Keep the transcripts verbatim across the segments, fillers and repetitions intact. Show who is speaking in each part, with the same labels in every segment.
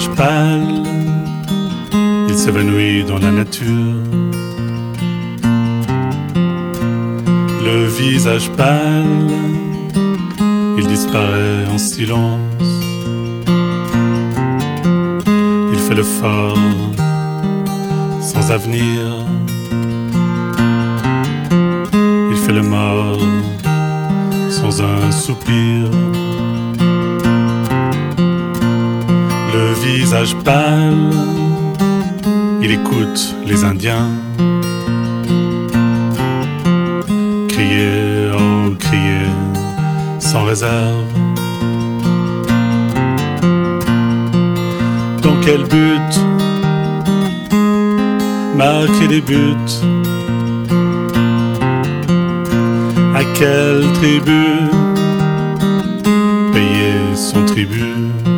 Speaker 1: visage pâle, il s'évanouit dans la nature. Le visage pâle, il disparaît en silence. Il fait le fort sans avenir. Il fait le mort sans un soupir. Le visage pâle, il écoute les Indiens crier, oh crier, sans réserve. Dans quel but marquer des buts? À quelle tribu payer son tribut?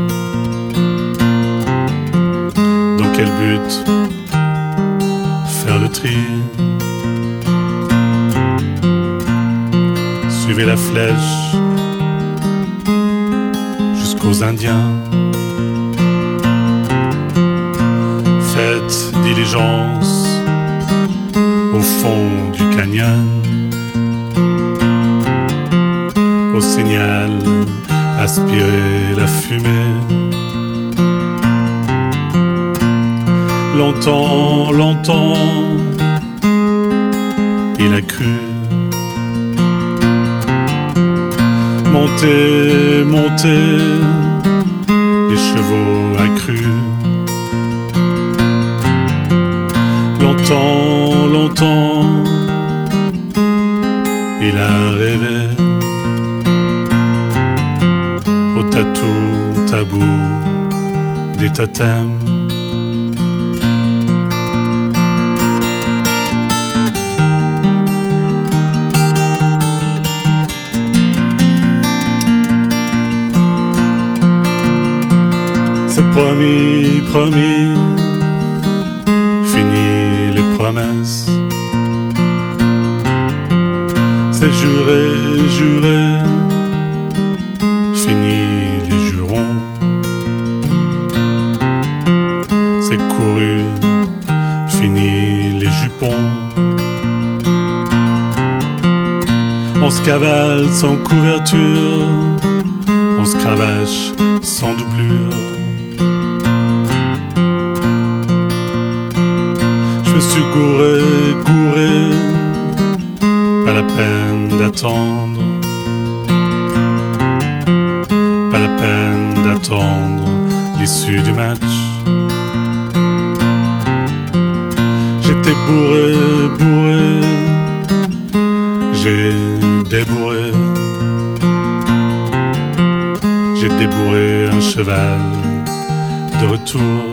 Speaker 1: Dans quel but faire le tri? Suivez la flèche jusqu'aux Indiens. Faites diligence au fond du canyon. Au signal, aspirez la fumée. Longtemps, longtemps, il a cru. Montez, montez, les chevaux accrus. Longtemps, longtemps, il a rêvé. Au tatou, tabou, des totems. C'est promis, promis, fini les promesses. C'est juré, juré, fini les jurons. C'est couru, fini les jupons. On se cavale sans couverture, on se cravache sans doublure. Je me suis gouré, gouré, pas la peine d'attendre, pas la peine d'attendre l'issue du match. J'étais bourré, bourré, j'ai débourré, j'ai débourré un cheval de retour.